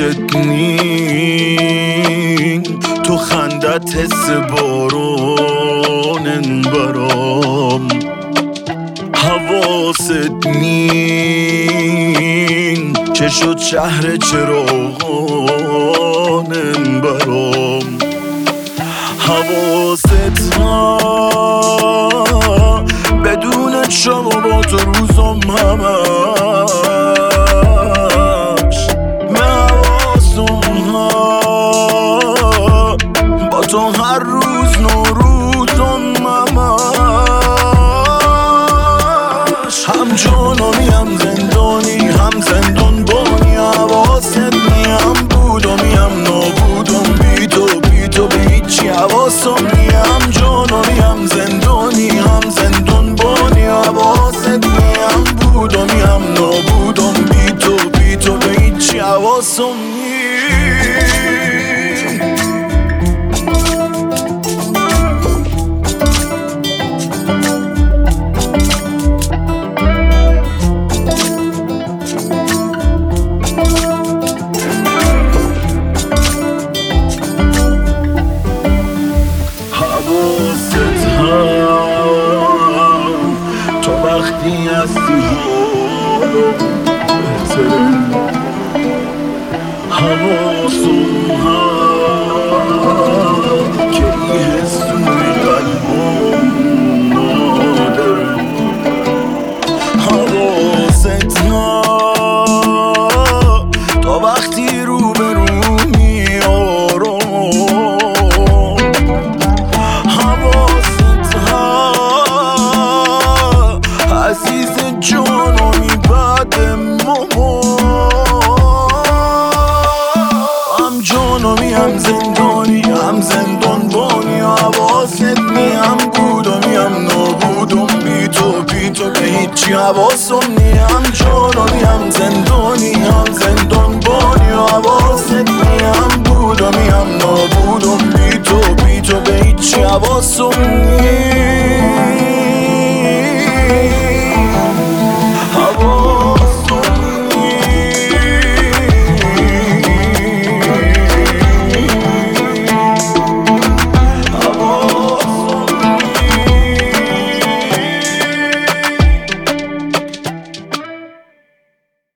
حواست نی تو خندت حس بارونن برام حواست نی چه شد شهر چراغانن برام حواست ها بدون شب و با تو روزم همش حواسم ها با تو هر روز نوروزم همش هم جانمی هم زندانی هم زندان بانی حواست نی هم بودمی هم نابودم بی تو به هیچی حواسم نی هم جانمی هم زندانی هم زندان بانی حواست نی هم بودمی هم نابودم بی تو به هیچی حواسم نی تو وقتی هستی حالم بهتره حواسم هم که این حسوی قلبم نادره حواست ها تو وقتی رو به رو میارم عزیز جانمی بعد ماما هم جانمی هم زندانی هم زندان بانی حواست نی هم بودمی هم نابودم بی تو به هیچی حواسم نی هم جانمی هم زندانی هم زندان بانی حواست نی هم بودمی هم نابودم بی تو به هیچی حواسم نی